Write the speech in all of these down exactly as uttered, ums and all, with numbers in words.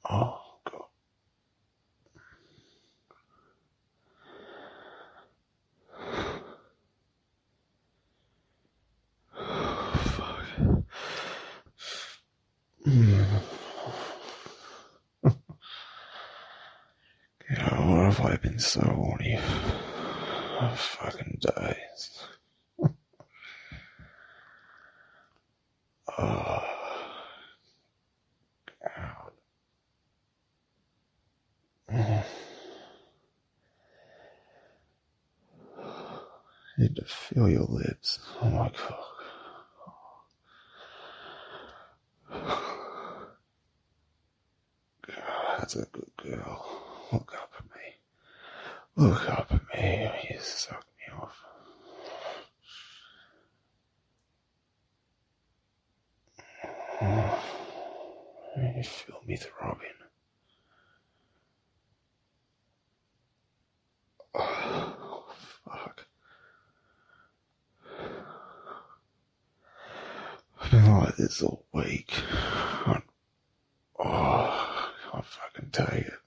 Oh, God. Fuck. Mm. God, what have I been so horny for fucking days? Oh, God. Mm. I need to feel your lips. Oh my God. God, that's a good girl. Look up at me. Look up at me. You suck me off. Oh, you feel me throbbing. Oh, fuck. I've been like this all week. I, oh, I can't fucking take it.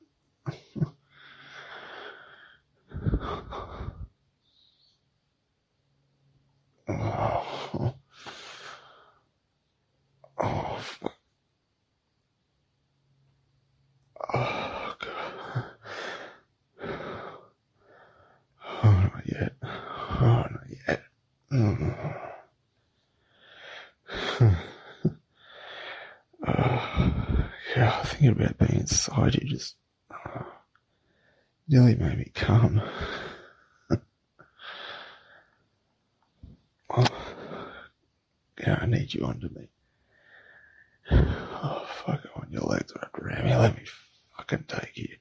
Oh, oh, fuck. Oh, God. Oh, not yet. Oh, not yet. Mm. Uh, yeah, thinking about being inside you just uh, nearly made me come. Oh, yeah, I need you under me. Oh, fuck, I want your legs wrapped around me. Let me fucking take you.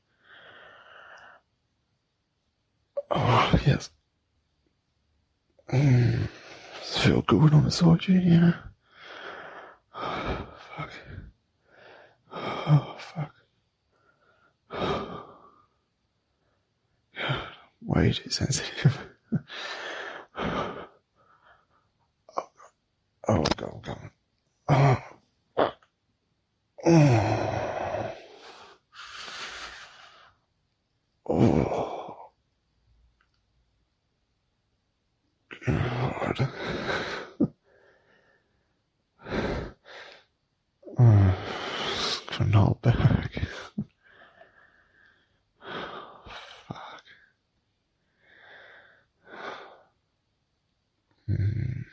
Oh, yes. Mm. Does it feel good when I'm beside you, you know? Oh, fuck. Oh, fuck. God, way too sensitive. Oh, God. Oh, God, God. Oh, fuck. Oh. Oh. God. Oh, couldn't hold back. Fuck. Mm.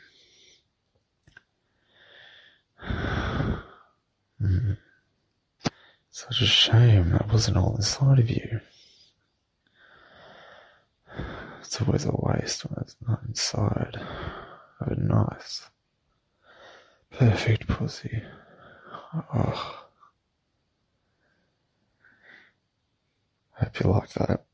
Mm. Such a shame that wasn't all inside of you. It's always a waste when it's not inside of a nice, perfect pussy. Oh. I hope you like that.